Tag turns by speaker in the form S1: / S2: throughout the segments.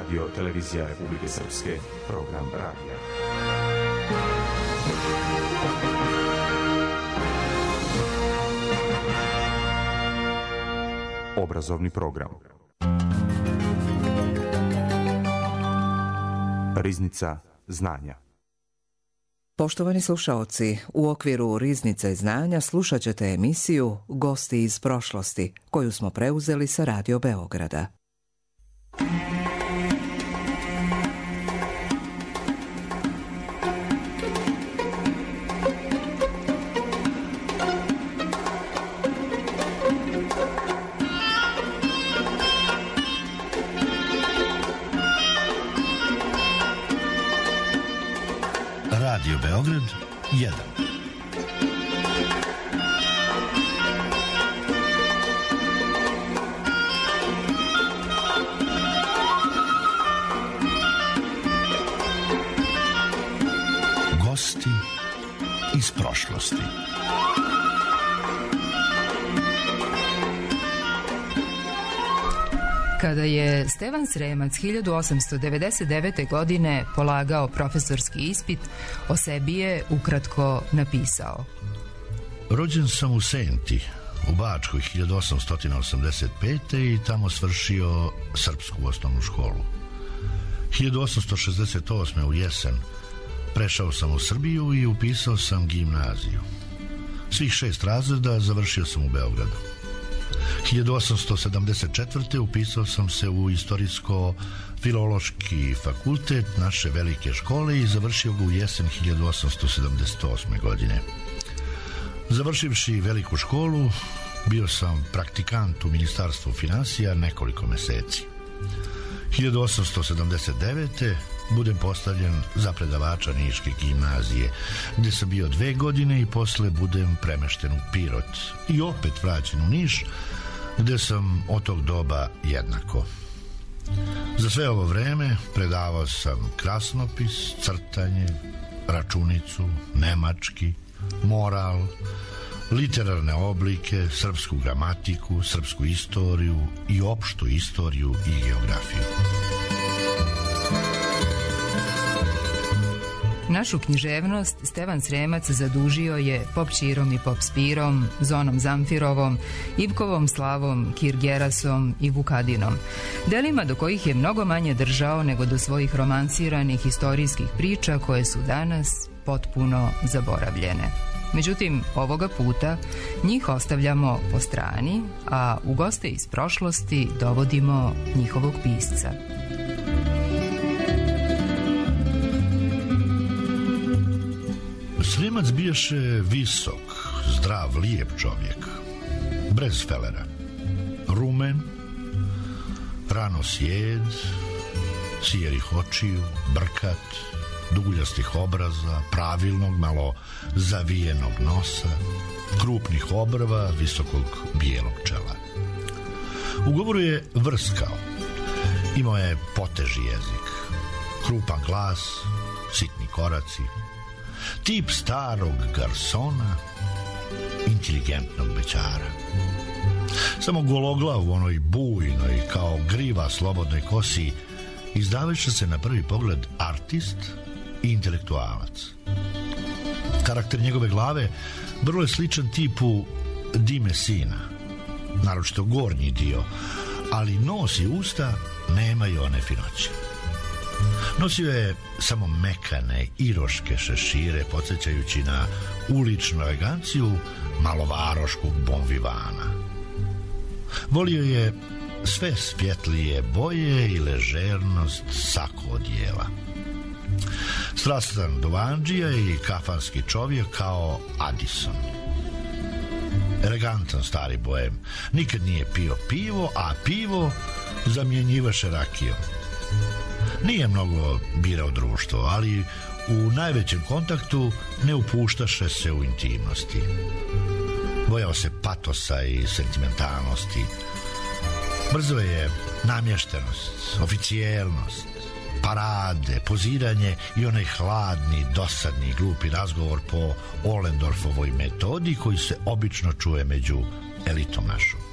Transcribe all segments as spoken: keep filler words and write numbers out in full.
S1: Radio Televizija Republike Srpske, program radija. Obrazovni program. Riznica znanja.
S2: Poštovani slušaoci, u okviru Riznice znanja slušat ćete emisiju Gosti iz prošlosti, koju smo preuzeli sa Radio Beograda.
S3: Radio Beograd jedan. Gosti iz prošlosti.
S4: Kada je Stevan Sremac hiljadu osamsto devedeset devete. godine polagao profesorski ispit, o sebi je ukratko napisao:
S3: Rođen sam u Senti, u Bačkoj hiljadu osamsto osamdeset pete. i tamo svršio srpsku osnovnu školu. hiljadu osamsto šezdeset osme. u jesen prešao sam u Srbiju i upisao sam gimnaziju. Svih šest razreda završio sam u Beogradu. hiljadu osamsto sedamdeset četvrte. upisao sam se u Istorijsko-filološki fakultet naše velike škole i završio ga u jesen hiljadu osamsto sedamdeset osme. godine. Završivši veliku školu, bio sam praktikant u Ministarstvu finansija nekoliko meseci. hiljadu osamsto sedamdeset devete. budem postavljen za predavača Niške gimnazije, gde sam bio dve godine i posle budem premešten u Pirot i opet vraćen u Niš, gde sam od tog doba jednako. Za sve ovo vreme predavao sam krasnopis, crtanje, računicu, nemački, moral, literarne oblike, srpsku gramatiku, srpsku istoriju i opštu istoriju i geografiju.
S4: Našu književnost Stevan Sremac zadužio je Pop Ćirom i Pop Spirom, Zonom Zamfirovom, Ivkovom Slavom, Kir Gerasom i Vukadinom, delima do kojih je mnogo manje držao nego do svojih romansiranih istorijskih priča koje su danas potpuno zaboravljene. Međutim, ovoga puta njih ostavljamo po strani, a u goste iz prošlosti dovodimo njihovog pisca.
S3: Sremac bijaše visok, zdrav, lijep čovjek, brez felera, rumen, rano sjed, sijerih očiju, brkat, duguljastih obraza, pravilnog, malo zavijenog nosa, krupnih obrva, visokog bijelog čela. U govoru je vrskao, imao je poteži jezik, krupan glas, sitni koraci, tip starog garsona, inteligentnog bećara. Samo gologlav u onoj bujnoj, kao griva slobodnoj kosi, izdavajući se na prvi pogled artist i intelektualac. Karakter njegove glave vrlo je sličan tipu Dime Sina, naročito gornji dio, ali nos i usta nemaju one finoće. Nosio je samo mekane, iroške šešire, podsjećajući na uličnu eleganciju malovaroškog bonvivana. Volio je sve svjetlije boje i ležernost sako odijela. Strastan duvandžija i kafanski čovjek kao Addison. Elegantan stari bojem, nikad nije pio pivo, a pivo zamjenjivaše rakijom. Nije mnogo birao društvo, ali u najvećem kontaktu ne upuštaše se u intimnosti. Bojao se patosa i sentimentalnosti. Brzo je namještenost, oficijelnost, parade, poziranje i onaj hladni, dosadni, glupi razgovor po Ollendorfovoj metodi koji se obično čuje među elitom našom.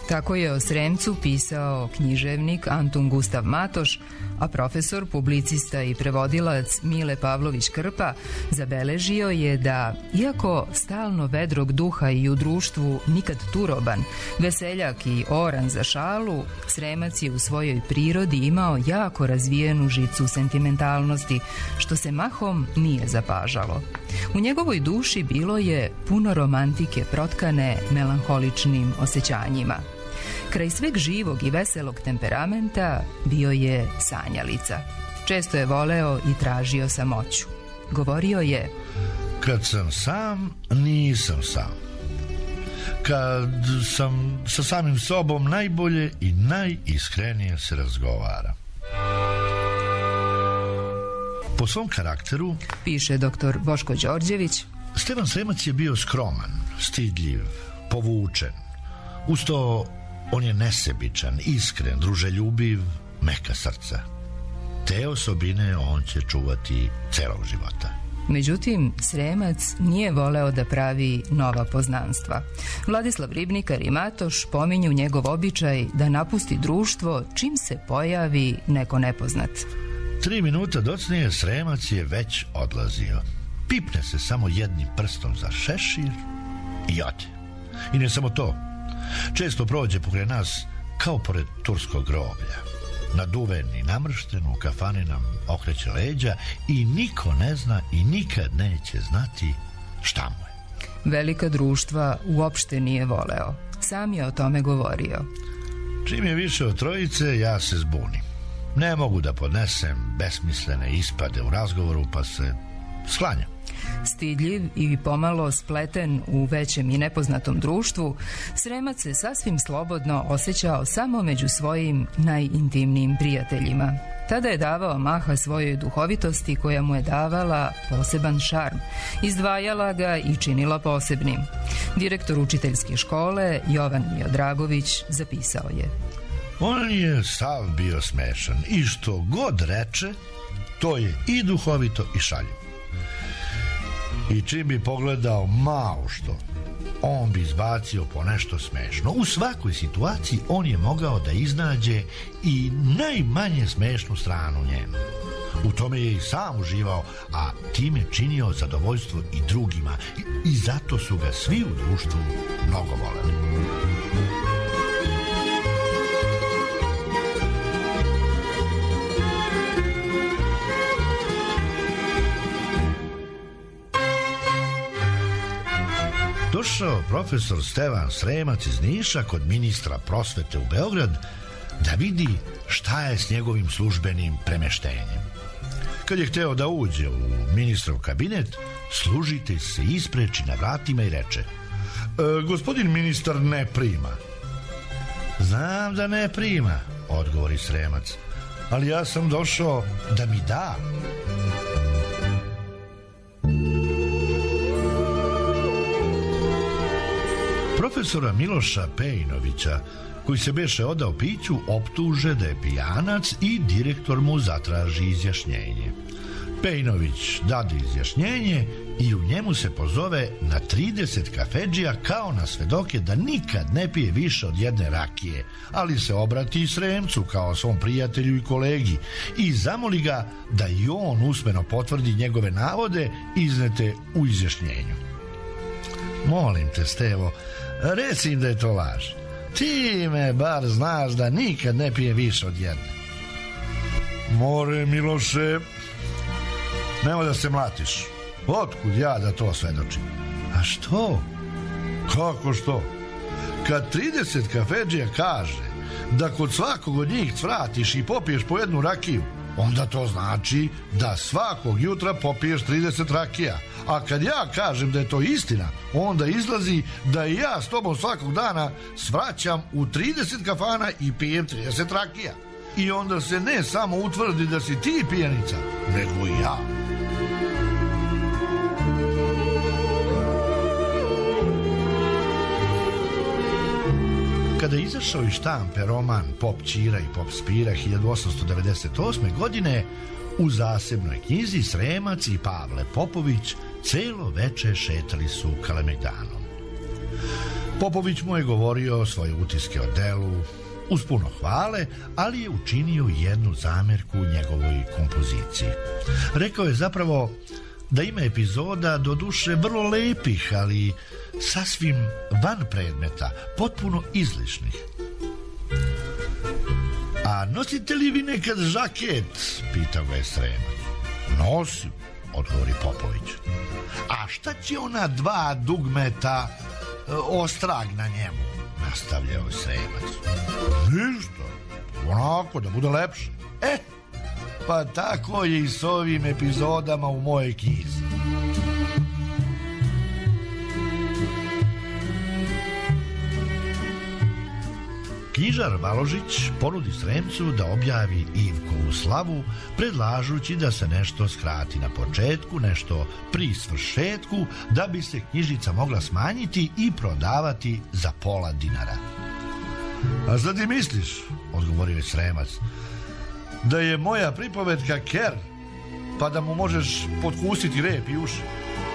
S4: Tako je o Sremcu pisao književnik Antun Gustav Matoš, a profesor, publicista i prevodilac Mile Pavlović Krpa zabeležio je da, iako stalno vedrog duha i u društvu nikad turoban, veseljak i oran za šalu, Sremac je u svojoj prirodi imao jako razvijenu žicu sentimentalnosti, što se mahom nije zapažalo. U njegovoj duši bilo je puno romantike protkane melanholičnim osjećanjima. Kraj sveg živog i veselog temperamenta bio je sanjalica. Često je voleo i tražio samoću. Govorio je:
S3: kad sam sam, nisam sam. Kad sam sa samim sobom, najbolje i najiskrenije se razgovara. Po svom karakteru,
S4: piše doktor Boško Đorđević,
S3: Stevan Sremac je bio skroman, stidljiv, povučen. Uz to on je nesebičan, iskren, druželjubiv, meka srca. Te osobine on će čuvati celog života.
S4: Međutim, Sremac nije voleo da pravi nova poznanstva. Vladislav Ribnikar i Matoš pominju njegov običaj da napusti društvo čim se pojavi neko nepoznat.
S3: Tri minuta docnije Sremac je već odlazio. Pipne se samo jednim prstom za šešir i ode. I ne samo to. Često prođe pokraj nas kao pored turskog groblja. Naduven i namršten, u kafani nam okreće leđa i niko ne zna i nikad neće znati šta mu je.
S4: Velika društva uopšte nije voleo. Sam je o tome govorio.
S3: Čim je više od trojice, ja se zbunim. Ne mogu da podnesem besmislene ispade u razgovoru, pa se sklanjam.
S4: Stidljiv i pomalo spleten u većem i nepoznatom društvu, Sremac se sasvim slobodno osjećao samo među svojim najintimnijim prijateljima. Tada je davao maha svojoj duhovitosti koja mu je davala poseban šarm, izdvajala ga i činila posebnim. Direktor učiteljske škole Jovan Miodragović zapisao je:
S3: on je sav bio smešan i što god reče, to je i duhovito i šaljivo. I čim bi pogledao malo što, on bi izbacio po nešto smešno. U svakoj situaciji on je mogao da iznađe i najmanje smešnu stranu njenu. U tome je i sam uživao, a time činio zadovoljstvo i drugima. I, i zato su ga svi u društvu mnogo voleli. Došao profesor Stevan Sremac iz Niša kod ministra prosvete u Beograd da vidi šta je s njegovim službenim premeštenjem. Kad je hteo da uđe u ministrov kabinet, služitelj se ispreči na vratima i reče: e, gospodin ministar ne prima. Znam da ne prima, odgovori Sremac, ali ja sam došao da mi da. Profesora Miloša Pejnovića, koji se beše odao piću, optuže da je pijanac i direktor mu zatraži izjašnjenje. Pejnović dade izjašnjenje i u njemu se pozove na trideset kafedžija kao na svedoke da nikad ne pije više od jedne rakije, ali se obrati i Sremcu kao svom prijatelju i kolegi i zamoli ga da i on usmeno potvrdi njegove navode iznete u izjašnjenju. Molim te, Stevo, reci im da je to laž. Ti me bar znaš da nikad ne pije više od jedne. More, Miloše, nemoj da se mlatiš. Otkud ja da to svedočim? A što? Kako što? Kad trideset kafedžija kaže da kod svakog od njih cvratiš i popiješ po jednu rakiju, onda to znači da svakog jutra popiješ trideset rakija. A kad ja kažem da je to istina, onda izlazi da i ja s tobom svakog dana svraćam u trideset kafana i pijem trideset rakija. I onda se ne samo utvrdi da si ti pijanica, nego i ja. Kada je izašao iz štampe roman Pop Ćira i Pop Spira hiljadu osamsto devedeset osme. godine, u zasebnoj knjizi Sremac i Pavle Popović celo veče šetali su Kalemegdanom. Popović mu je govorio svoje utiske o delu, uz puno hvale, ali je učinio jednu zamjerku njegovoj kompoziciji. Rekao je zapravo da ima epizoda do duše vrlo lepih, ali sasvim van predmeta, potpuno izlišnih. A nosite li vi nekad žaket? Pitao ga je Sremac. Nosim, odgovori Popović. A šta će ona dva dugmeta ostrag na njemu? Nastavljao je Sremac. Ništa, onako da bude lepše. E, pa tako je i s ovim epizodama u mojoj knjizi. Knjižar Baložić ponudi Sremcu da objavi Ivkovu slavu, predlažući da se nešto skrati na početku, nešto pri svršetku, da bi se knjižica mogla smanjiti i prodavati za pola dinara. A šta ti misliš, odgovorio je Sremac, da je moja pripovetka ker, pa da mu možeš potkusiti rep i uši?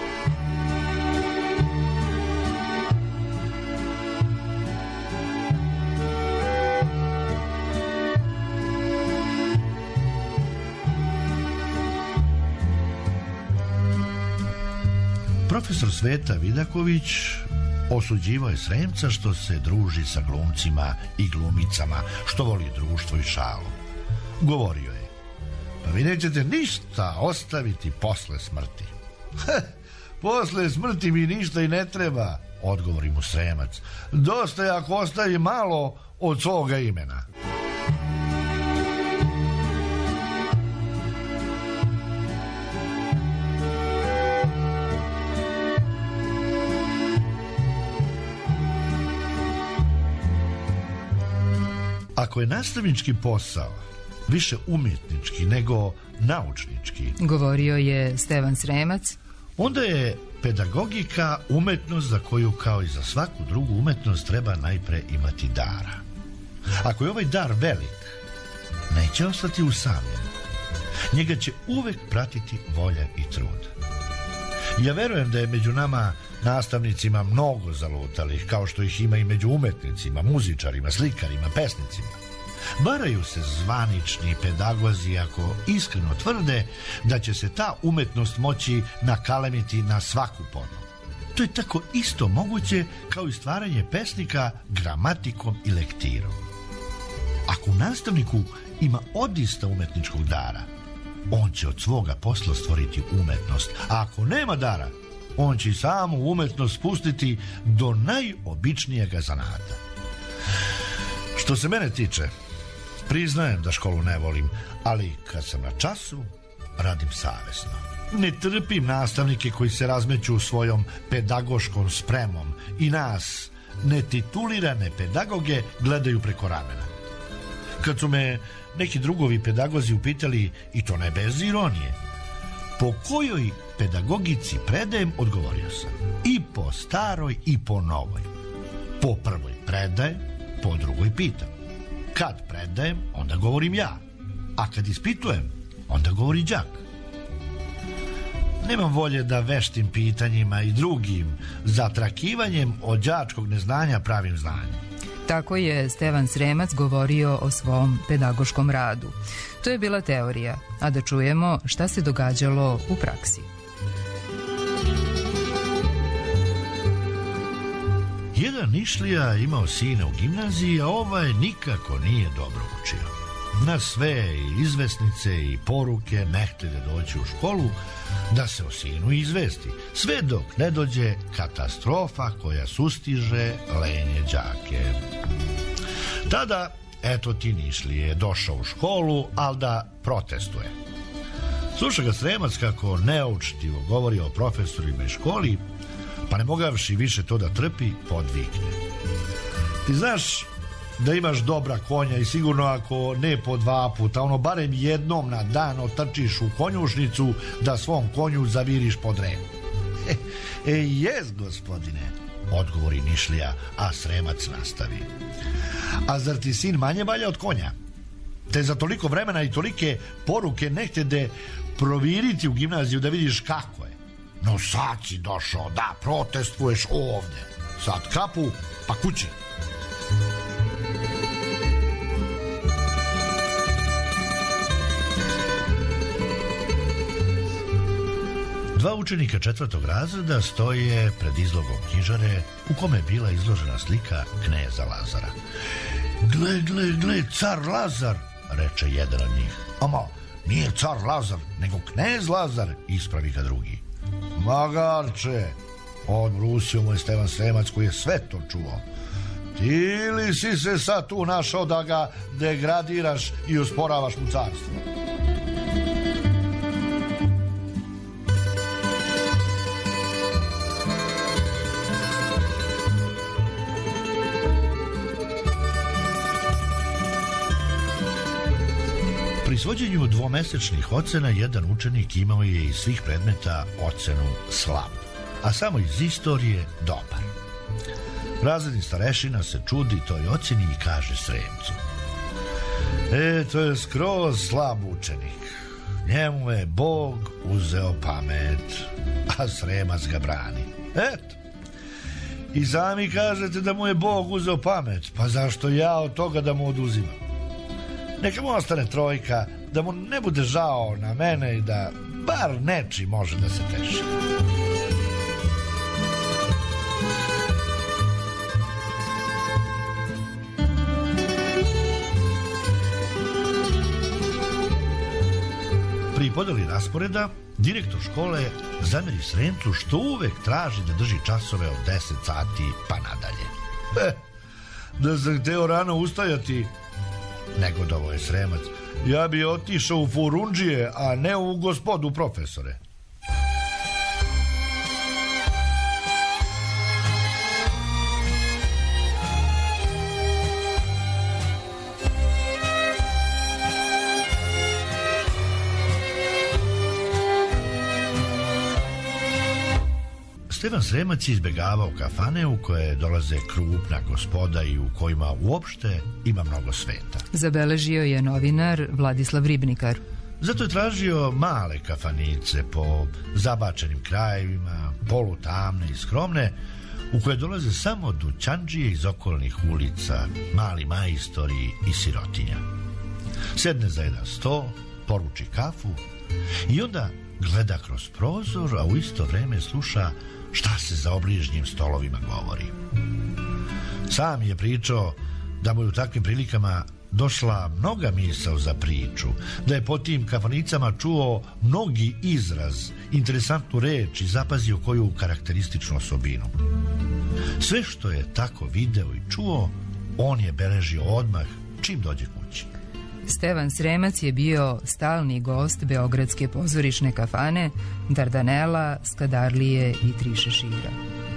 S3: Profesor Sveta Vidaković osuđivao je Sremca što se druži sa glumcima i glumicama, što voli društvo i šalu. Govorio je, pa vi nećete ništa ostaviti posle smrti. Posle smrti mi ništa i ne treba, odgovori mu Sremac. Dosta je ako ostavi malo od svoga imena. Ako je nastavnički posao više umjetnički nego naučnički, govorio je Stevan Sremac, onda je pedagogika umetnost za koju, kao i za svaku drugu umetnost, treba najpre imati dara. Ako je ovaj dar velik, neće ostati usamljen. Njega će uvek pratiti volja i trud. Ja verujem da je među nama nastavnicima mnogo zalutalih, kao što ih ima i među umetnicima, muzičarima, slikarima, pesnicima. Varaju se zvanični pedagozi ako iskreno tvrde da će se ta umetnost moći nakalemiti na svaku podlogu. To je tako isto moguće kao i stvaranje pesnika gramatikom i lektirom. Ako u nastavniku ima odista umetničkog dara, on će od svoga posla stvoriti umetnost, a ako nema dara, on će samu umetnost spustiti do najobičnijega zanata. Što se mene tiče, priznajem da školu ne volim, ali kad sam na času, radim savesno. Ne trpim nastavnike koji se razmeću svojom pedagoškom spremom i nas, netitulirane pedagoge, gledaju preko ramena. Kad su me neki drugovi pedagozi upitali, i to ne bez ironije, po kojoj pedagogici predajem, odgovorio sam, i po staroj i po novoj. Po prvoj predajem, po drugoj pitam. Kad predajem, onda govorim ja, a kad ispitujem, onda govori đak. Nemam volje da veštim pitanjima i drugim zatrakivanjem od đačkog neznanja pravim znanje.
S4: Tako je Stevan Sremac govorio o svom pedagoškom radu. To je bila teorija, a da čujemo šta se događalo u praksi.
S3: Jedan Nišlija imao sina u gimnaziji, a ovaj nikako nije dobro učio. Na sve izvesnice i poruke ne htjede doći u školu da se o sinu izvesti, sve dok ne dođe katastrofa koja sustiže lenje đake. Tada, eto ti Nišlije, došao u školu, ali da protestuje. Sluša ga Sremac kako neučtivo govori o profesorima i školi, pa ne mogavši više to da trpi, podvikne. Ti znaš da imaš dobra konja i sigurno ako ne po dva puta, ono barem jednom na dan otrčiš u konjušnicu da svom konju zaviriš pod rep. E, e jes, gospodine, odgovori Nišlija, a Sremac nastavi. A zar ti sin manje valja od konja? Te za toliko vremena i tolike poruke ne htjede proviriti u gimnaziju da vidiš kako je. No sad si došao da protestuješ ovdje. sad kapu, pa kući. Dva učenika četvrtog razreda stoje pred izlogom knjižare u kome je bila izložena slika kneza Lazara. Gle, gle, gle, car Lazar, reče jedan od njih. Ama, nije car Lazar, nego knez Lazar, ispravi ga drugi. Magarče, odbrusio mu je Stevan Sremac koji je sve to čuo. Ti li si se sad tu našao da ga degradiraš i usporavaš mu carstvo? Pri izvođenju dvomesečnih ocena jedan učenik imao je iz svih predmeta ocenu slab, a samo iz istorije dobar. Razredni starešina se čudi toj oceni i kaže Sremcu: E, to je skroz slab učenik. Njemu je Bog uzeo pamet, a Sremac ga brani. Eto. I sami kažete da mu je Bog uzeo pamet, pa zašto ja od toga da mu oduzimam? Neka mu ostane trojka, da mu ne bude žao na mene i da bar neči može da se teši. Pri podeli rasporeda, direktor škole zameri Sremcu što uvek traži da drži časove od deset sati pa nadalje. E, da sam hteo rano ustajati, negodovao je Sremac, ja bi otišao u furundžije, a ne u gospodu profesore. Stevan Sremac je izbegavao kafane u koje dolaze krupna gospoda i u kojima uopšte ima mnogo sveta.
S4: Zabeležio je novinar Vladislav Ribnikar.
S3: Zato je tražio male kafanice po zabačenim krajevima, polutamne i skromne, u koje dolaze samo dućandžije iz okolnih ulica, mali majstori i sirotinja. Sedne za jedan sto, poruči kafu i onda gleda kroz prozor, a u isto vreme sluša šta se za obližnjim stolovima govori. Sam je pričao da mu je u takvim prilikama došla mnoga misao za priču, da je po tim kafanicama čuo mnogi izraz, interesantnu reč i zapazio koju karakterističnu osobinu. Sve što je tako video i čuo, on je beležio odmah čim dođe kući.
S4: Stevan Sremac je bio stalni gost beogradske pozorišne kafane Dardanela, Skadarlije i Tri šešira.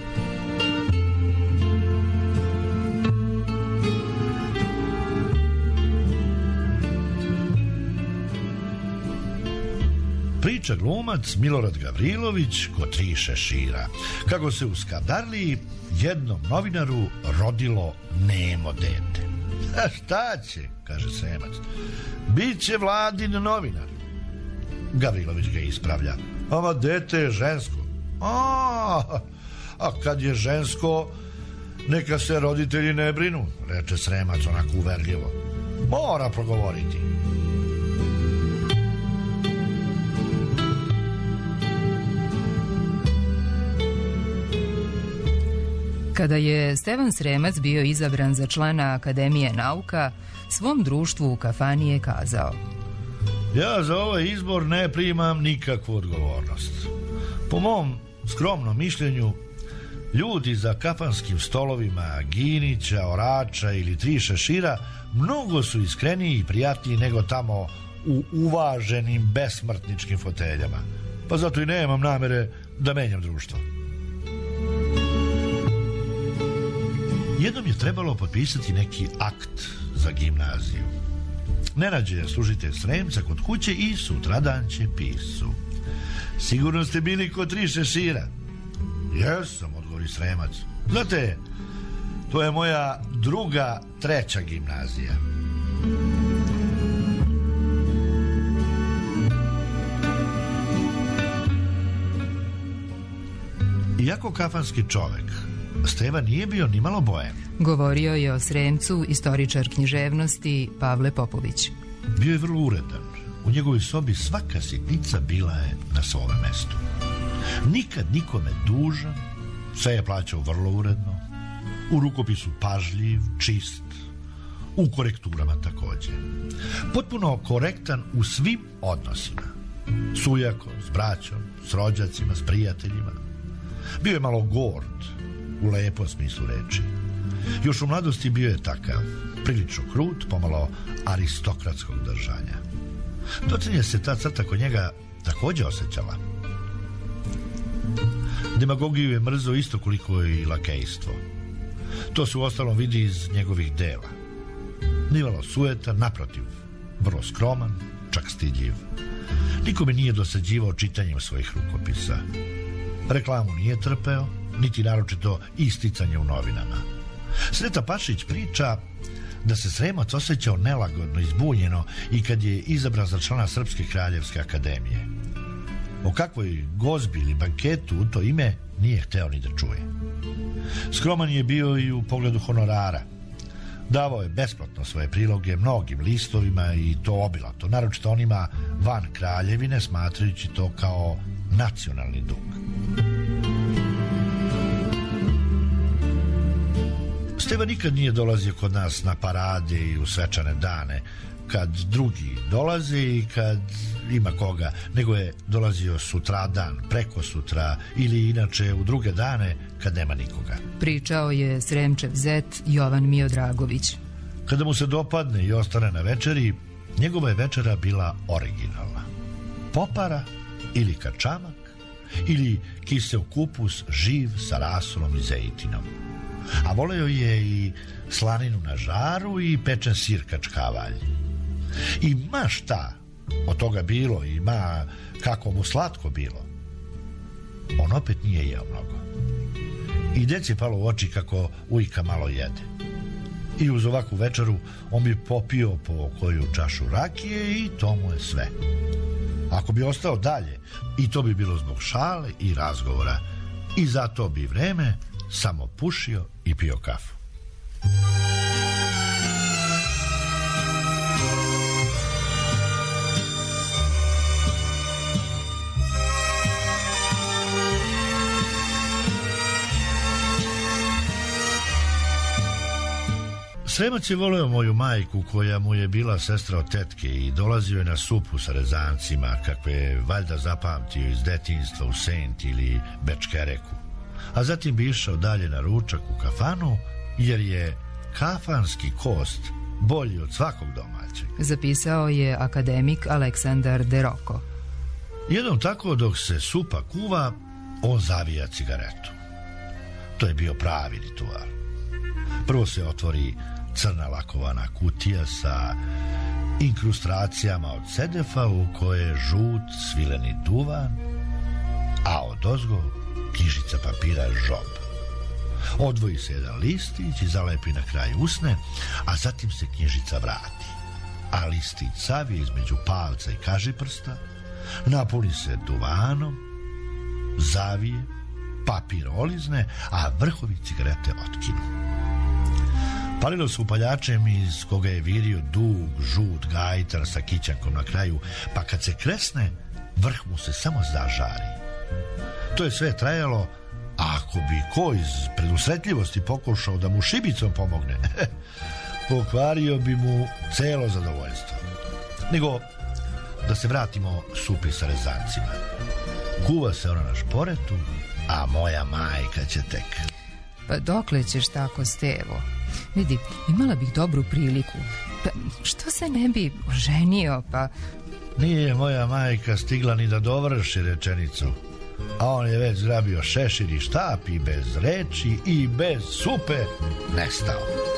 S3: Priča glumac Milorad Gavrilović kod Tri šešira, kako se u Skadarliji jednom novinaru rodilo nemo dete. A šta će, kaže Sremac, bit će Vladin novinar. Gavrilović ga ispravlja: ama dete je žensko. A, a kad je žensko, neka se roditelji ne brinu, reče Sremac onako uverljivo. Mora progovoriti.
S4: Kada je Stevan Sremac bio izabran za člana Akademije nauka, svom društvu u kafani je kazao:
S3: ja za ovaj izbor ne primam nikakvu odgovornost. Po mom skromnom mišljenju, ljudi za kafanskim stolovima Ginića, Orača ili Tri šešira mnogo su iskreniji i prijatniji nego tamo u uvaženim besmrtničkim foteljama. Pa zato i nemam namere da menjam društvo. Jednom je trebalo potpisati neki akt za gimnaziju. Ne nađe služitelj Sremca kod kuće i sutradan će pisu. Sigurno ste bili kod Tri šešira? Jesam, odgovori Sremac. Znate, to je moja druga, treća gimnazija. Iako kafanski čovek Steva nije bio ni malo bojem.
S4: Govorio je o Sremcu istoričar književnosti Pavle Popović.
S3: Bio je vrlo uredan. U njegovoj sobi svaka sitnica bila je na svome mestu. Nikad nikome dužan, sve je plaćao vrlo uredno, u rukopisu pažljiv, čist, u korekturama također. Potpuno korektan u svim odnosima. S ujakom, s braćom, s rođacima, s prijateljima. Bio je malo gord, u lepom smislu reči. Još u mladosti bio je takav, prilično krut, pomalo aristokratskog držanja. Docenje se ta crta kod njega također osjećala. Demagogiju je mrzo isto koliko i lakejstvo. To se uostalom vidi iz njegovih dela. Nivalo sujetan, naprotiv, vrlo skroman, čak stidljiv. Nikome nije dosađivao čitanjem svojih rukopisa. Reklamu nije trpeo, niti naročito isticanje u novinama. Sreta Pašić priča da se Sremac osjećao nelagodno i zbunjeno i kad je izabran za člana Srpske kraljevske akademije. O kakvoj gozbi ili banketu u to ime nije hteo ni da čuje. Skroman je bio i u pogledu honorara. Davao je besplatno svoje priloge mnogim listovima i to obilato, naročito onima van kraljevine, smatrajući to kao nacionalni dug. Steva nikad nije dolazio kod nas na parade i u svečane dane, kad drugi dolaze i kad ima koga, nego je dolazio sutradan, preko sutra ili inače u druge dane kad nema nikoga.
S4: Pričao je Sremčev zet Jovan Miodragović.
S3: Kada mu se dopadne i ostane na večeri, njegova je večera bila originalna. Popara ili kačamak ili kiseo kupus živ sa rasolom i zejtinom. A voleo je i slaninu na žaru i pečen sir kačkavalj. I ma šta od toga bilo i ma kako mu slatko bilo, on opet nije jeo mnogo. I deci je palo u oči kako ujka malo jede. I uz ovakvu večeru on bi popio po koju čašu rakije i to mu je sve. Ako bi ostao dalje, i to bi bilo zbog šale i razgovora, i zato bi vreme samo pušio i pio kafu. Sremac je voleo moju majku koja mu je bila sestra od tetke i dolazio je na supu sa rezancima kakve je valjda zapamtio iz detinjstva u Sent ili Bečkereku. A zatim bi išao dalje na ručak u kafanu jer je kafanski kost bolji od svakog domaćeg.
S4: Zapisao je akademik Aleksandar Deroko.
S3: Jednom tako dok se supa kuva, on zavija cigaretu. To je bio pravi ritual. Prvo se otvori crna lakovana kutija sa inkrustacijama od sedefa u koje je žut svileni duvan, a odozgo knjižica papira žob. Odvoji se jedan listić i zalepi na kraj usne, a zatim se knjižica vrati. A listić savije između palca i kažiprsta, napuni se duvanom, zavije, papir olizne, a vrhovi cigarete otkinu. Palilo se upaljačem iz koga je virio dug, žut gajtar sa kićankom na kraju, pa kad se kresne, vrh mu se samo zažari. To je sve trajalo, a ako bi ko iz predusretljivosti pokušao da mu šibicom pomogne, pokvario bi mu celo zadovoljstvo. Nego, da se vratimo supi sa rezancima. Kuva se ona na šporetu, a moja majka će tek.
S4: Pa dokle ćeš tako, Stevo? Vidi, imala bih dobru priliku. Pa što se ne bi oženio, pa...
S3: Nije moja majka stigla ni da dovrši rečenicu, a on je već zgrabio šešir i štap i bez reči i bez supe nestao.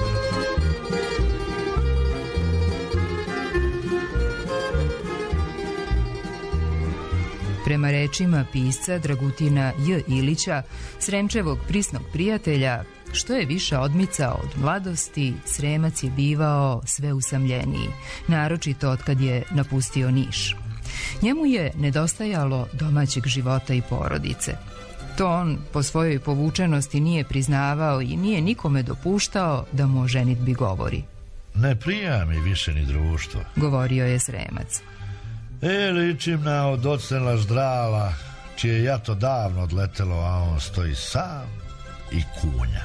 S4: Prema rečima pisca Dragutina J. Ilića, Sremčevog prisnog prijatelja, što je više odmicao od mladosti, Sremac je bivao sve usamljeniji, naročito otkad je napustio Niš. Njemu je nedostajalo domaćeg života i porodice. To on po svojoj povučenosti nije priznavao i nije nikome dopuštao da mu o ženidbi govori.
S3: Ne prija mi više ni društvo,
S4: govorio je Sremac.
S3: E, ličim na odocnela ždrala, čije jato davno odletelo, a on stoji sam i kunja.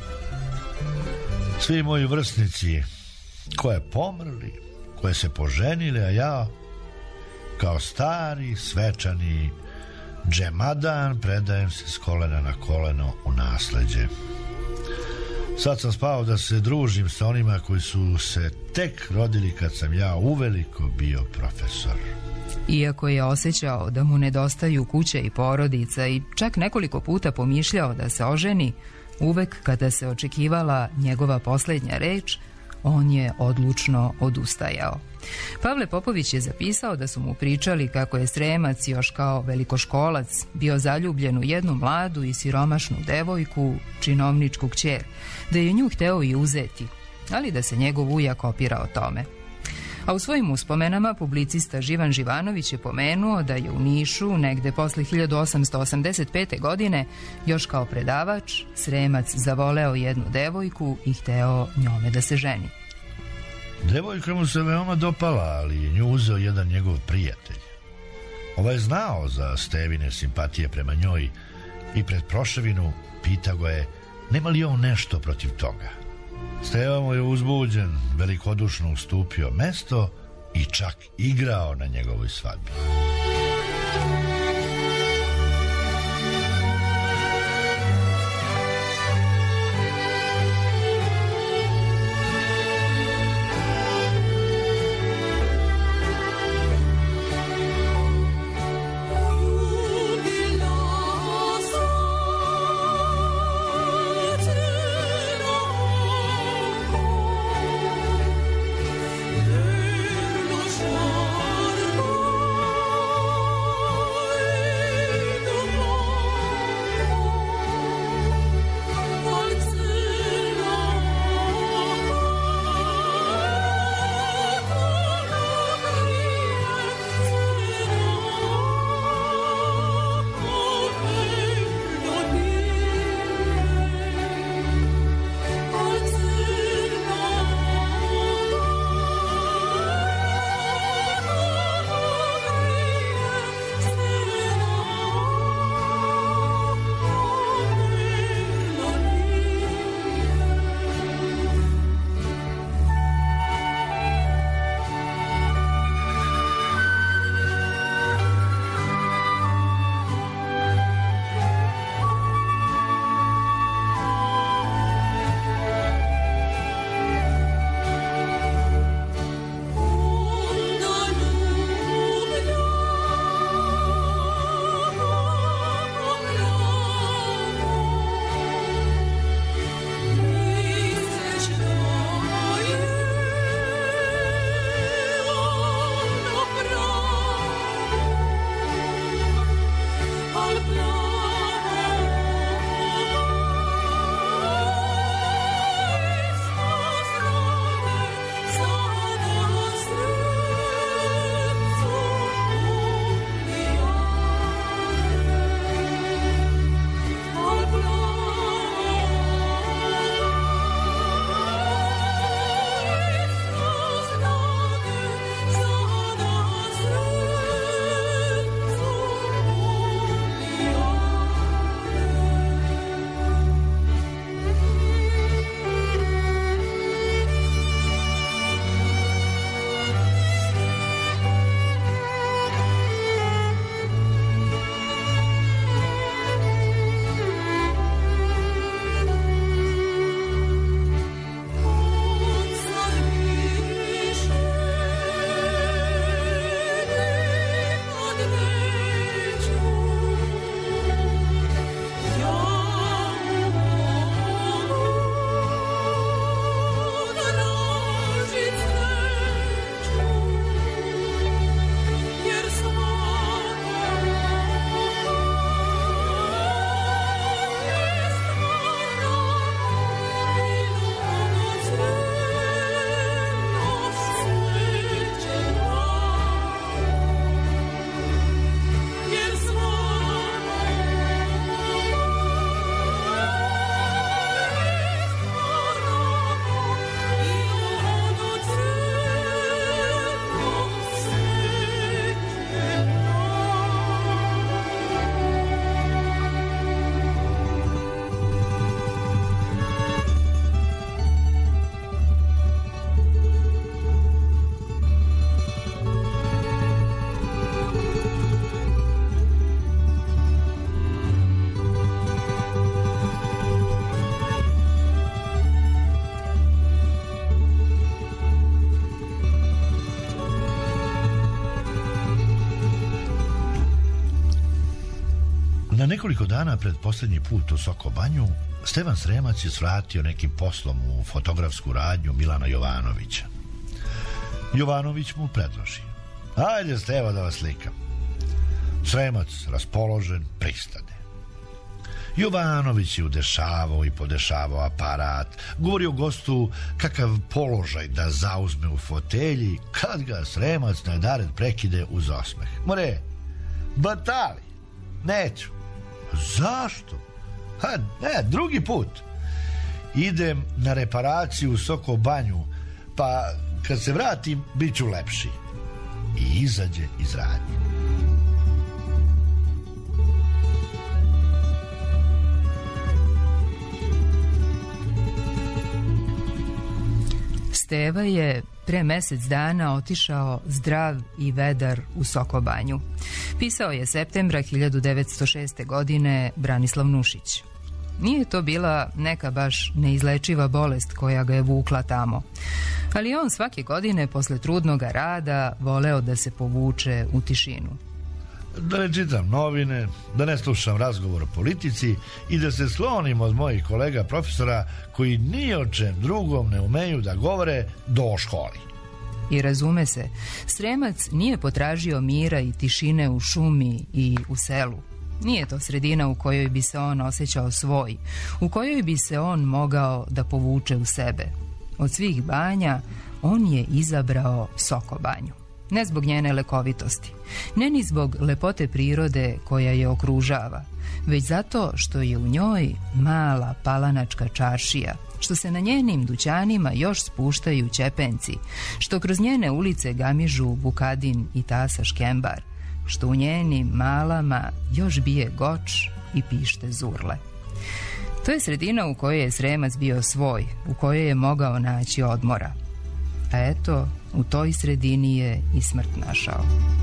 S3: Svi moji vrstnici, koje pomrli, koje se poženile, a ja, kao stari, svečani džemadan, predajem se s kolena na koleno u nasleđe. Sad sam spao da se družim sa onima koji su se tek rodili kad sam ja uveliko bio profesor.
S4: Iako je osjećao da mu nedostaju kuće i porodica i čak nekoliko puta pomišljao da se oženi, uvek kada se očekivala njegova posljednja reč, on je odlučno odustajao. Pavle Popović je zapisao da su mu pričali kako je Sremac još kao velikoškolac bio zaljubljen u jednu mladu i siromašnu devojku, činovničku kćer, da je nju hteo i uzeti, ali da se njegov ujak opirao tome. A u svojim uspomenama publicista Živan Živanović je pomenuo da je u Nišu, negde posle hiljadu osamsto osamdeset pete. godine, još kao predavač, Sremac zavoleo jednu devojku i hteo njome da se ženi.
S3: Devojka mu se veoma dopala, ali je nju uzeo jedan njegov prijatelj. Ovaj je znao za Stevine simpatije prema njoj i pred proševinu pita go je nema li on nešto protiv toga. Steva mu je uzbuđen, velikodušno ustupio mesto i čak igrao na njegovoj svadbi. nekoliko dana pred posljednji put u Sokobanju, Stevan Sremac je svratio nekim poslom u fotografsku radnju Milana Jovanovića. Jovanović mu predloži: ajde, Stevo, da vas slikam. Sremac, raspoložen, pristane. Jovanović je udešavao i podešavao aparat, govorio gostu kakav položaj da zauzme u fotelji, kad ga Sremac najared prekide uz osmeh. More, batali, neću. Zašto? Ha, ne, drugi put. Idem na reparaciju u Sokobanju, pa kad se vratim, bit ću lepši. I izađe iz radnje.
S4: Steva je pre mesec dana otišao zdrav i vedar u Sokobanju. Pisao je septembra hiljadu devetsto šeste. godine Branislav Nušić. Nije to bila neka baš neizlečiva bolest koja ga je vukla tamo, ali on svake godine posle trudnoga rada voleo da se povuče u tišinu.
S3: Da ne čitam novine, da ne slušam razgovor o politici i da se sklonim od mojih kolega profesora koji ni o čem drugom ne umeju da govore do o školi.
S4: I razume se, Sremac nije potražio mira i tišine u šumi i u selu. Nije to sredina u kojoj bi se on osjećao svoj, u kojoj bi se on mogao da povuče u sebe. Od svih banja on je izabrao Sokobanju. Ne zbog njene lekovitosti, ne ni zbog lepote prirode koja je okružava, već zato što je u njoj mala palanačka čaršija, što se na njenim dućanima još spuštaju ćepenci, što kroz njene ulice gamižu Vukadin i Tasa Škembar, što u njenim malama još bije goč i pište zurle. To je sredina u kojoj je Sremac bio svoj, u kojoj je mogao naći odmora. A eto, u toj sredini je i smrt našao.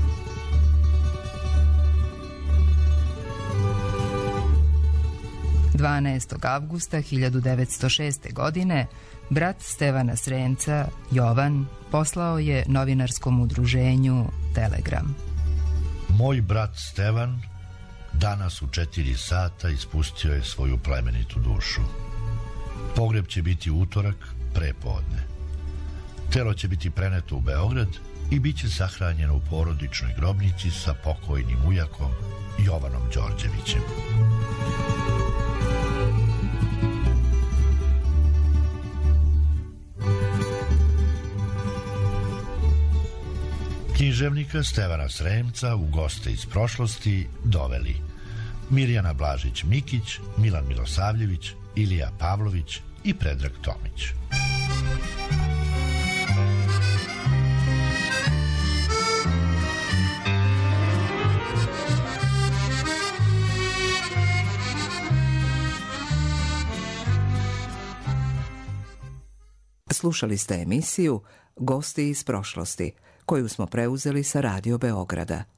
S4: dvanaestog avgusta hiljadu devetsto šeste. godine brat Stevana Sremca, Jovan, poslao je novinarskom udruženju telegram.
S3: Moj brat Stevan danas u četiri sata ispustio je svoju plemenitu dušu. Pogreb će biti utorak pre podne. Telo će biti preneto u Beograd i bit će sahranjeno u porodičnoj grobnici sa pokojnim ujakom Jovanom Đorđevićem. Književnika Stevana Sremca u goste iz prošlosti doveli Mirjana Blažić-Mikić, Milan Milosavljević, Ilija Pavlović i Predrag Tomić.
S2: Slušali ste emisiju Gosti iz prošlosti, koju smo preuzeli sa Radio Beograda.